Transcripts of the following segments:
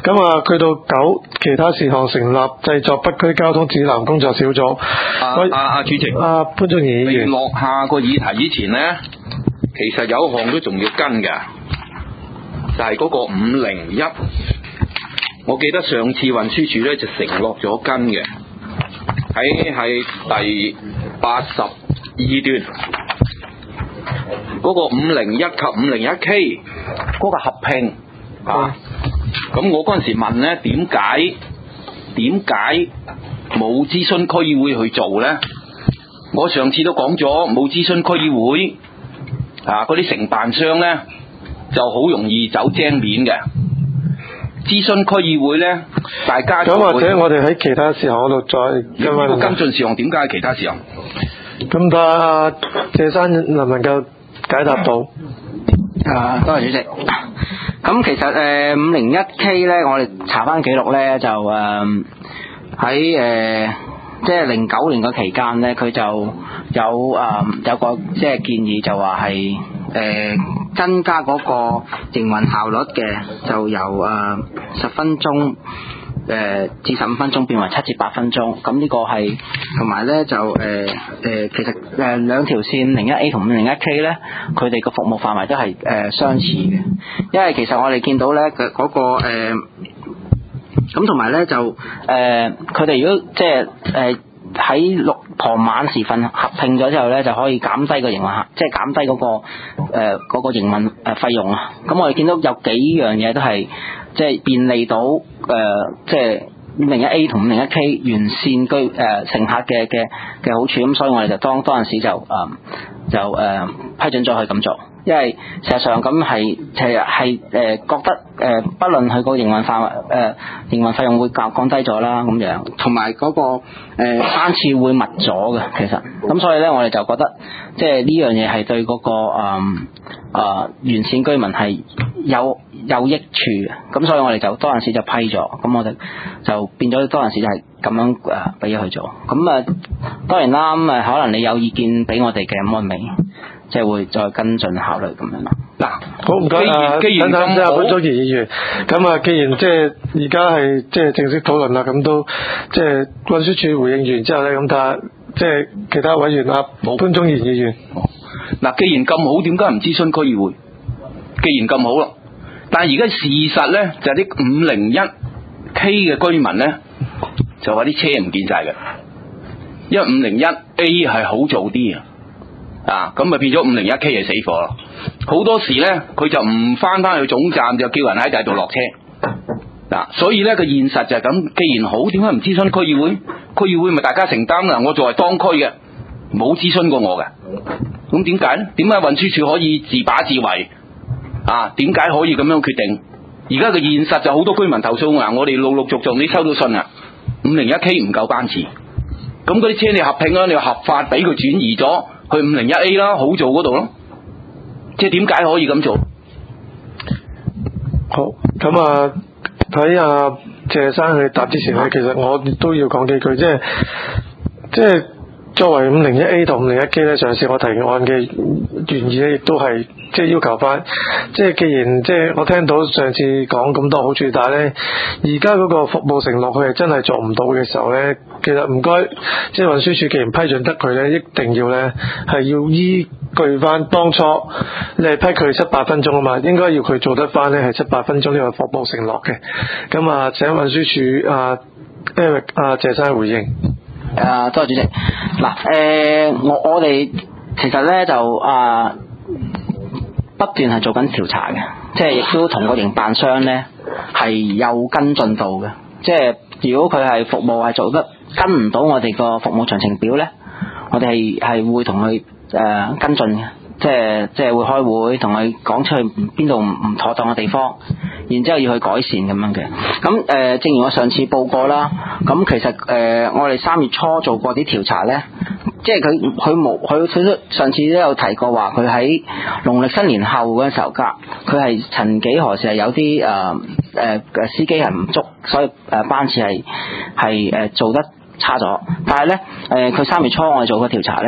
咁啊，去到9其他事項成立製作北區交通指南工作小組。 主席， 潘宗賢議員， 落下個議題之前呢，其實有一項都仲要跟嘅，就係嗰個501。我記得上次運輸署咧就承諾咗跟嘅，喺第82段嗰個501及501K 嗰個合併啊。咁我嗰陣時問咧，點解冇諮詢區議會去做咧？我上次都講咗，冇諮詢區議會啊，嗰啲承辦商咧就好容易走精面嘅。諮詢區議會咧，大家咁或者我哋喺其他事項嗰度再呢個跟進事項，點解喺其他事項？ 咁睇下謝生能唔能夠解答到？ 多謝主席。咁其實501K 咧，我哋查翻記錄咧，就喺即係09年個期間咧，佢就有個即係建議，就話係增加嗰個營運效率嘅，就由10分鐘至15分鐘變為7至8分鐘。咁呢個係同埋咧就其實兩條線501A 同501K 咧，佢哋個服務範圍都係相似嘅。因為其實我哋見到咧嘅嗰個咁同埋咧就佢哋如果即係喺傍晚時分合併咗之後咧，就可以減低個營運，即係減低嗰個營運費用啊。咁我哋見到有幾樣嘢都係即係便利到即係501A 同501K 沿線乘客嘅好處。咁所以我哋就當陣時就批准咗佢咁做。因為事實上咁係覺得不論佢個營運營運費用會降低咗啦，咁樣同埋嗰個班次會密咗嘅，其實咁所以咧我哋就覺得即係呢樣嘢係對嗰個沿線居民係有益處嘅，咁所以我哋就當陣時就批咗，咁我哋就變咗當陣時就係咁樣俾咗佢做。咁當然啦，咁可能你有意見俾我哋嘅，咁我咪即係會再跟進考慮咁樣咯。 嗱，好唔該等等先潘宗賢議員。咁啊，既然即係而家係即係正式討論啦，咁都即係運輸署回應完之後咧，咁睇下即係其他委員潘宗賢議員。 嗱，既然咁好，點解唔諮詢區議會？既然咁好咯，但係而家事實咧就係啲501K 嘅居民咧就話啲車唔見晒嘅，因為501A 係好做啲啊，咁咪變咗501K 係死火咯。好多時咧佢就唔翻去總站，就叫人喺第度落車嗱，所以咧個現實就係咁。既然好，點解唔諮詢區議會？區議會咪大家承擔啦。我作為當區嘅，冇諮詢過我嘅，咁點解咧？點解運輸署可以自把自為啊？點解可以咁樣決定？而家個現實就好多居民投訴啊！我哋陸陸續續你收到信啊，501K 唔夠班次，咁嗰啲車你合併啦，你合法俾佢轉移咗去501A 啦，好做嗰度咯。即係點解可以咁做？ 好，咁睇下謝生去答之前咧，其實我都要講幾句，即係作為501A 同501K 咧，上次我提案嘅原意咧，亦都係即係要求翻，即係既然即係我聽到上次講咁多好處，但係咧而家嗰個服務承諾佢係真係做唔到嘅時候咧，其實唔該，即係運輸署既然批准得佢咧，一定要咧係要依據翻當初你係批佢7、8分鐘啊嘛，應該要佢做得翻咧係7、8分鐘呢個服務承諾嘅。咁請運輸署Eric 謝生回應。 多謝主席。嗱，我哋其實咧就不斷係做緊調查嘅，即係亦都同個營辦商咧係有跟進到嘅。即係如果佢係服務係做得跟唔到我哋個服務詳情表咧，我哋係會同佢跟進嘅。即係會開會同佢講出去邊度唔妥當嘅地方，然之後要去改善咁樣嘅。咁正如我上次報過啦，咁其實我哋3月初做過啲調查咧，即係佢上次都有提過話，佢喺農曆新年後嗰陣時候佢係曾幾何時係有啲司機係唔足，所以班次係做得差咗。但係咧佢3月初我哋做過調查咧。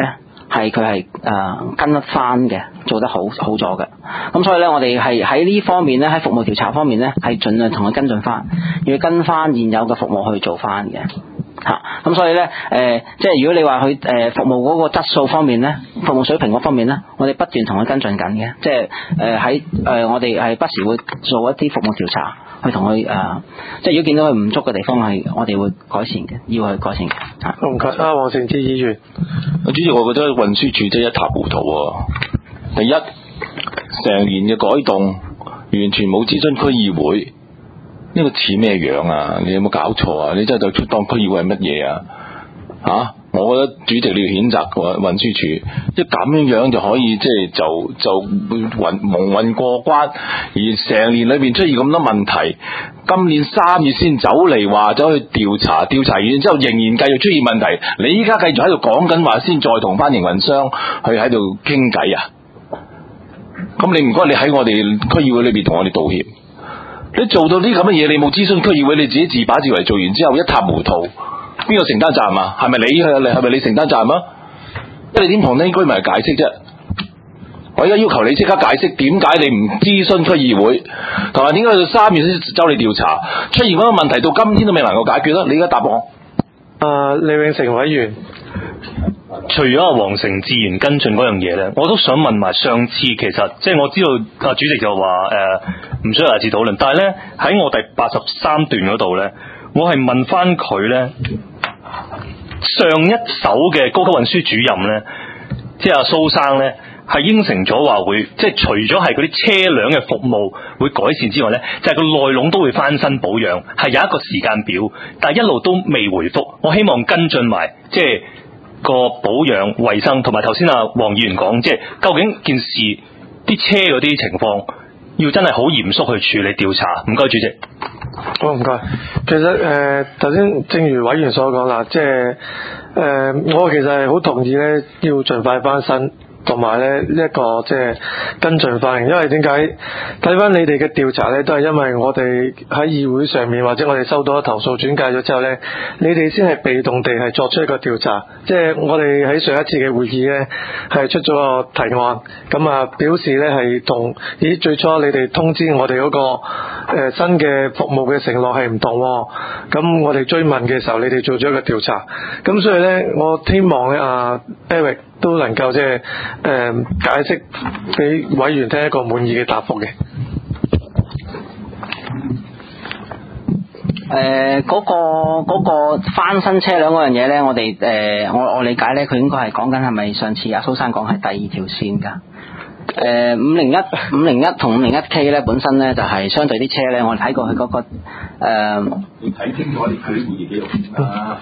係佢係跟得翻嘅，做得好咗嘅。咁所以咧，我哋係喺呢方面咧，喺服務調查方面咧，係盡量同佢跟進翻，要跟翻現有嘅服務去做翻嘅。咁所以咧，即係如果你話佢服務嗰個質素方面咧，服務水平嗰方面咧，我哋不斷同佢跟進緊嘅，即係喺我哋係不時會做一啲服務調查，去同佢即係如果見到佢唔足嘅地方，係我哋會改善嘅，要去改善嘅。 唔該，黃成智議員。 主席，我覺得運輸署真係一塌糊塗喎。第一，成年嘅改動完全冇諮詢區議會。呢個似咩樣啊？你有冇搞錯啊？你真係就當區議會係乜嘢啊？我覺得主席你要譴責運輸署，即係咁樣就可以即係就蒙混過關，而成年裏邊出現咁多問題，今年3月先走嚟話走去調查完之後仍然繼續出現問題，你依家繼續喺度講緊話先再同翻營運商去喺度傾偈啊？咁你唔該你喺我哋區議會裏邊同我哋道歉。你做到啲咁嘅嘢，你冇諮詢區議會，你自己自把自為，做完之後一塌糊塗，邊個承擔責任啊？係咪你承擔責任啊？你點同呢啲居民解釋啫？我而家要求你即刻解釋，點解你唔諮詢區議會，同埋點解到3月先走嚟調查，出現嗰個問題到今天都未能夠解決啦？你而家答我。 李永成委員。 除咗黃成智議員跟進嗰樣嘢咧，我都想問埋上次其實即係我知道主席就話唔需要下次討論，但係咧喺我第83段嗰度咧，我係問翻佢咧上一手嘅高級運輸主任咧，即係阿蘇生咧係應承咗話會即係除咗係嗰啲車輛嘅服務會改善之外咧，就係個內籠都會翻新保養，係有一個時間表，但係一路都未回覆。我希望跟進埋即係個保養衛生，同埋頭先黃議員講，即係究竟件事啲車嗰啲情況，要真係好嚴肅去處理調查。唔該，主席。 好，唔該。其實頭先正如委員所講啦，即係我其實係好同意咧，要盡快翻新。同埋咧呢一個即係跟進翻，因為點解睇翻你哋嘅調查咧，都係因為我哋喺議會上面或者我哋收到投訴轉介咗之後咧，你哋先係被動地係作出一個調查。即係我哋喺上一次嘅會議咧係出咗個提案，咁表示咧係同最初你哋通知我哋嗰個新嘅服務嘅承諾係唔同喎。咁我哋追問嘅時候，你哋做咗一個調查，咁所以咧我希望咧Eric都能夠即係解釋俾委員聽一個滿意嘅答覆嘅。 嗰個翻新車輛嗰樣嘢咧，我哋我理解咧，佢應該係講緊係咪上次阿蘇生講係第二條線㗎？501同501K 咧本身咧就係相對啲車咧，我哋睇過佢嗰個你睇清楚啲佢啲會議記錄先啦。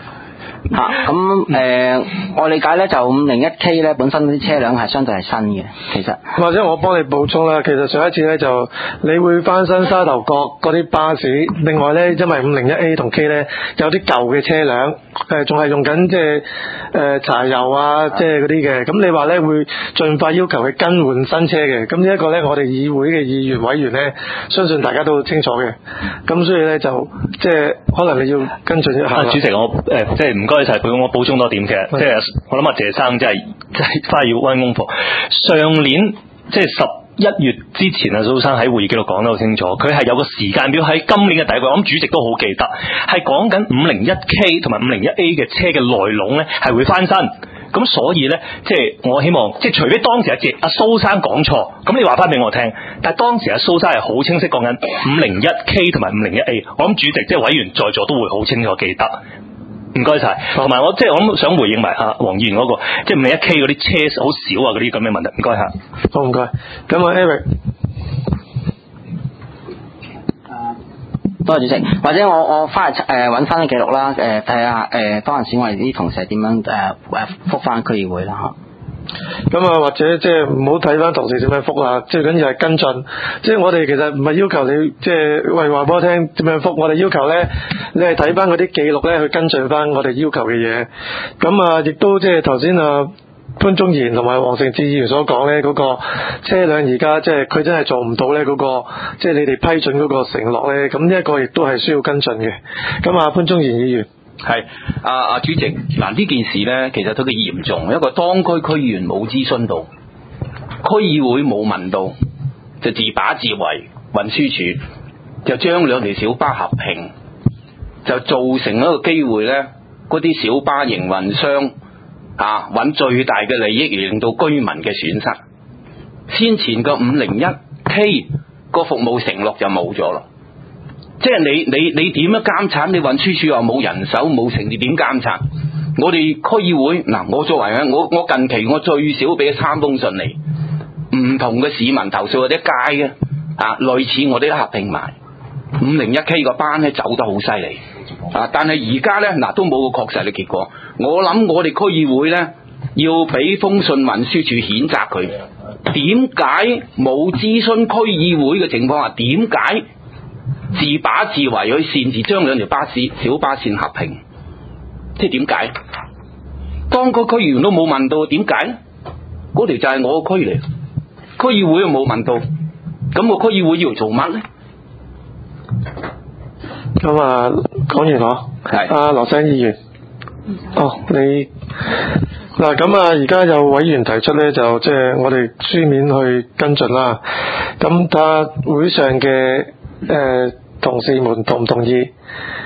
我理解咧就501K 咧本身啲車輛係相對係新嘅，其實或者我幫你補充啦。其實上一次咧就你會翻新沙頭角嗰啲巴士，另外咧因為501A 同 K 咧有啲舊嘅車輛仲係用緊即係柴油即係嗰啲嘅，咁你話咧會盡快要求佢更換新車嘅，咁呢一個咧我哋議會嘅議員委員咧相信大家都清楚嘅，咁所以咧就即係可能你要跟進一下。 主席我即係唔該晒佢，我補充多點嘅，即係我諗謝生真係花要溫功課。上年即係11月之前蘇生喺會議記錄講得好清楚，佢係有個時間表喺今年嘅第一季，我諗主席都好記得，係講緊501K 同埋501A 嘅車嘅內籠咧係會翻新。咁所以咧，即係我希望，即係除非當時阿蘇生講錯，咁你話翻俾我聽。但係當時阿蘇生係好清晰講緊501K 同埋501A，我諗主席即係委員在座都會好清楚記得。唔該晒，同埋我即係我諗想回應埋黃議員嗰個，即係501K 嗰啲車好少嗰啲咁嘅問題。唔該下。 好，唔該。咁Eric。 多謝主席，或者我翻去揾翻啲記錄啦，睇下當陣時我哋啲同事係點樣覆翻區議會啦咁或者即係唔好睇翻同事點樣覆啦，最緊要係跟進。即係我哋其實唔係要求你即係話俾我聽點樣覆，我哋要求咧你係睇翻嗰啲記錄咧去跟進翻我哋要求嘅嘢。咁亦都即係頭先潘宗賢同埋黃成智議員所講咧，嗰個車輛而家即係佢真係做唔到咧嗰個即係你哋批准嗰個承諾咧，咁呢一個亦都係需要跟進嘅。咁潘宗賢議員。 係主席，嗱呢件事咧，其實都幾嚴重。一個當區區議員冇諮詢到，區議會冇問到，就自把自為。運輸署就將兩條小巴合併，就造成一個機會咧，嗰啲小巴營運商揾最大嘅利益，而令到居民嘅損失。先前個501K 個服務承諾就冇咗啦。即係你點樣監察？你運輸署又冇人手冇成，你點監察？我哋區議會嗱，我作為我近期我最少俾咗3封信嚟，唔同嘅市民投訴或者街嘅類似我哋都合併埋 501K 個班咧，走得好犀利但係而家咧都冇個確實嘅結果。我諗我哋區議會咧要俾封信運輸署譴責佢。點解冇諮詢區議會嘅情況下？點解自把自為去擅自將兩條小巴線合併？即係點解？當個區議員都冇問到，點解咧？嗰條就係我個區嚟，區議會又冇問到，咁個區議會要做乜咧？ 咁講完嗬，係羅生議員，你嗱咁而家有委員提出咧，就即係我哋書面去跟進啦。咁睇下會上嘅同事們同唔同意？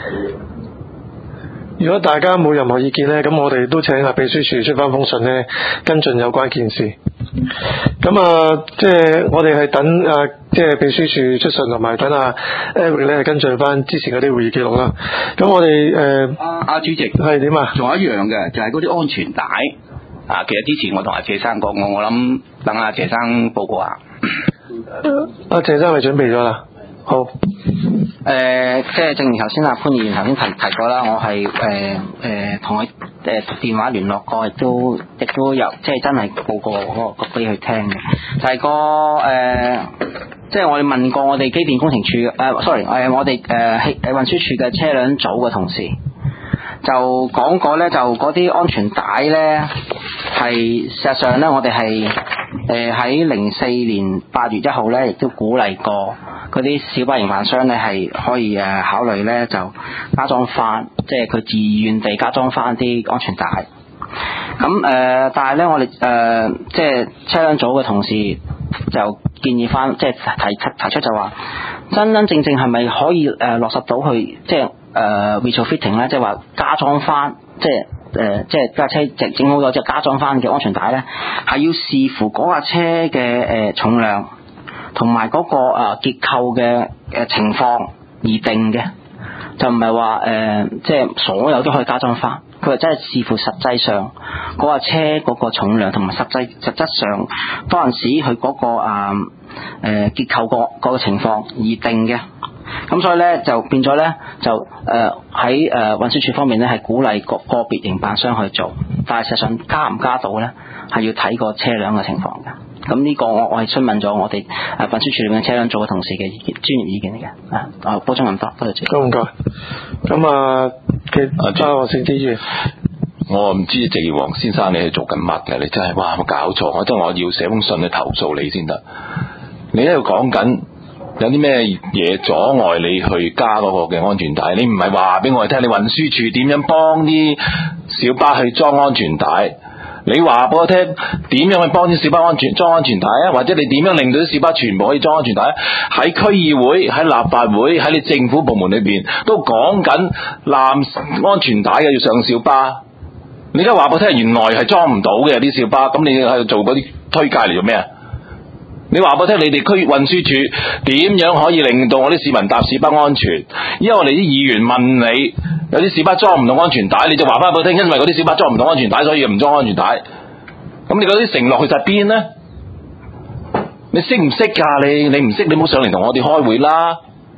如果大家冇任何意見咧，咁我哋都請秘書處出翻封信咧，跟進有關件事。咁即係我哋係等即係秘書處出信，同埋等Eric 咧跟進翻之前嗰啲會議記錄啦。咁我哋主席係點啊？ 仲有一樣嘅，就係嗰啲安全帶其實之前我同阿謝生講過，我諗等阿謝生報告下。 阿謝生咪準備咗啦。好。 即係正如頭先潘議員頭先提過啦，我係同佢電話聯絡過，亦都有即係真係報過嗰個俾佢聽嘅，就係即係我哋問過我哋機電工程處sorry 我哋運輸處嘅車輛組嘅同事，就講過咧，就嗰啲安全帶咧係事實上咧，我哋係喺04年8月1號咧，亦都鼓勵過嗰啲小巴營辦商咧係可以考慮咧就加裝翻，即係佢自願地加裝翻啲安全帶。咁但係咧我哋即係車輛組嘅同事就建議翻，即係提出就話真正係咪可以落實到去即係retrofitting 咧，即係話加裝翻，即係架車整好咗之後加裝翻嘅安全帶咧，係要視乎嗰架車嘅重量同埋嗰個結構嘅情況而定嘅，就唔係話即係所有都可以加裝翻。佢係真係視乎實際上嗰架車嗰個重量同埋實質上當陣時佢嗰個結構個情況而定嘅。咁所以咧就變咗咧就喺運輸署方面咧係鼓勵個別營辦商去做，但係實際上加唔加到咧係要睇個車輛嘅情況嘅。咁呢個我係詢問咗我哋運輸署裏面車輛組嘅同事嘅專業意見嚟嘅。補充咁多謝。 好唔該。咁黃成志議員， 我唔知謝王先生你係做緊乜嘅？你真係哇冇搞錯！我真係我要寫封信去投訴你先得。你喺度講緊有啲咩嘢阻礙你去加嗰個嘅安全帶？你唔係話俾我哋聽，你運輸署點樣幫啲小巴去裝安全帶？你話俾我聽點樣去幫啲小巴裝安全帶啊？或者你點樣令到啲小巴全部可以裝安全帶？喺區議會、喺立法會、喺你政府部門裏邊都講緊攬安全帶嘅要上小巴。你而家話俾我聽，原來係裝唔到嘅啲小巴，咁你喺度做嗰啲推介嚟做咩啊？你話俾我聽，你哋區運輸署點樣可以令到我啲市民搭小巴安全？因為我哋啲議員問你，有啲小巴裝唔到安全帶，你就話翻俾我聽，因為嗰啲小巴裝唔到安全帶，所以唔裝安全帶。咁你嗰啲承諾去晒邊呢？你識唔識㗎？你唔識，你唔好上嚟同我哋開會啦。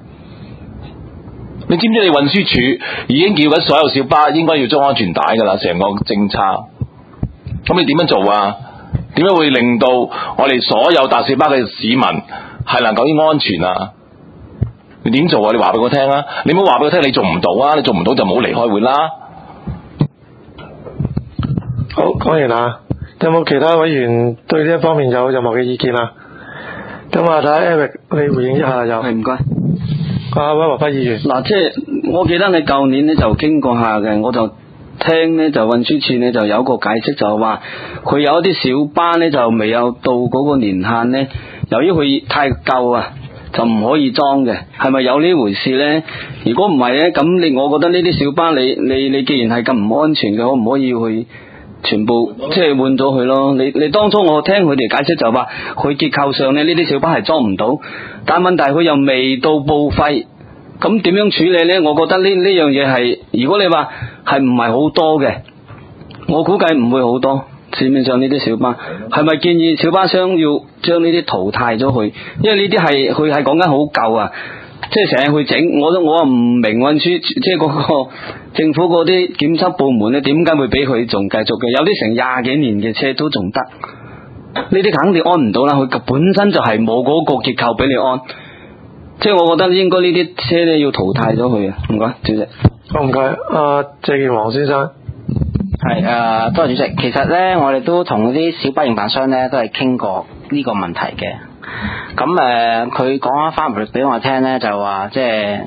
你知唔知你運輸署已經叫緊所有小巴應該要裝安全帶㗎啦？成個政策，咁你點樣做啊？點樣會令到我哋所有搭小巴嘅市民係能夠安全啊？你點做啊？你話俾我聽啊！你唔好話俾我聽你做唔到啊！你做唔到就唔好嚟開會啦。 好，講完啦。有冇其他委員對呢一方面有任何嘅意見啊？咁睇下 Eric 你回應一下又。 係唔該。 溫華輝議員。 嗱，即係我記得你舊年咧就經過下嘅，我就聽咧就運輸署咧就有個解釋，就話佢有一啲小巴咧就未有到嗰個年限咧，由於佢太舊啊，就唔可以裝嘅，係咪有呢回事咧？如果唔係咧，咁我覺得呢啲小巴你既然係咁唔安全嘅，可唔可以去全部即係換咗佢咯？你當初我聽佢哋解釋就話，佢結構上咧呢啲小巴係裝唔到，但問題佢又未到報廢。咁點樣處理呢？我覺得呢樣嘢係，如果你話係唔係好多嘅，我估計唔會好多。市面上呢啲小巴，係咪建議小巴商要將呢啲淘汰咗佢？因為呢啲係佢係講緊好舊啊，即係成日去整。我又唔明運輸即係嗰個政府嗰啲檢測部門咧，點解會俾佢仲繼續嘅？有啲成20幾年嘅車都仲得，呢啲肯定安唔到啦。佢本身就係冇嗰個結構俾你安。即係我覺得應該呢啲車咧要淘汰咗佢啊！唔該，主席。 好唔該，謝健黃先生。 係多謝主席。其實咧，我哋都同啲小巴營辦商咧都係傾過呢個問題嘅。咁佢講翻嚟俾我聽咧，就話即係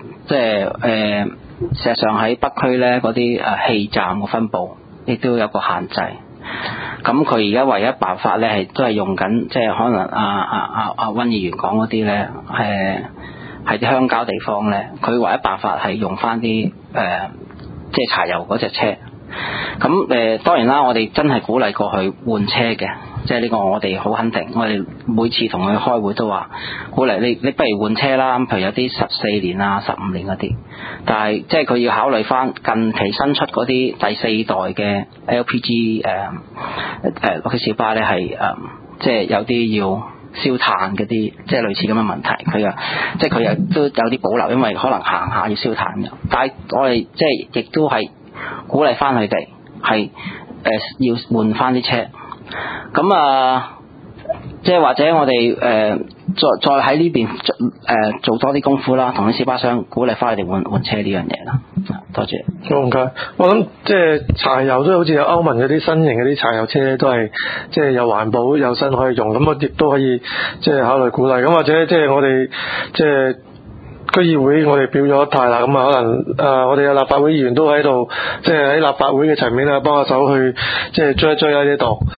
事實上喺北區咧嗰啲氣站嘅分佈亦都有個限制。咁佢而家唯一辦法咧係都係用緊，即係可能溫議員講嗰啲咧，係啲鄉郊地方咧，佢唯一辦法係用翻啲即係柴油嗰隻車。咁當然啦，我哋真係鼓勵過去換車嘅，即係呢個我哋好肯定。我哋每次同佢開會都話鼓勵你不如換車啦。譬如有啲14年啊、15年嗰啲，但係即係佢要考慮翻近期新出嗰啲第4代嘅 LPG 嗰啲小巴咧，係即係有啲要燒炭嗰啲，即係類似咁嘅問題。佢又都有啲保留，因為可能行下要燒炭嘅。但係我哋即係亦都係鼓勵翻佢哋係要換翻啲車。咁即係或者我哋再喺呢邊做多啲功夫啦，同啲小巴商鼓勵翻佢哋換車呢樣嘢啦。多謝。 好唔該。我諗即係柴油都好似有歐盟嗰啲新型嗰啲柴油車都係即係又環保又新可以用，咁我亦都可以即係考慮鼓勵。咁或者即係我哋即係區議會我哋表咗態啦，咁可能我哋嘅立法會議員都喺度，即係喺立法會嘅層面幫下手去即係追一追呢啲度。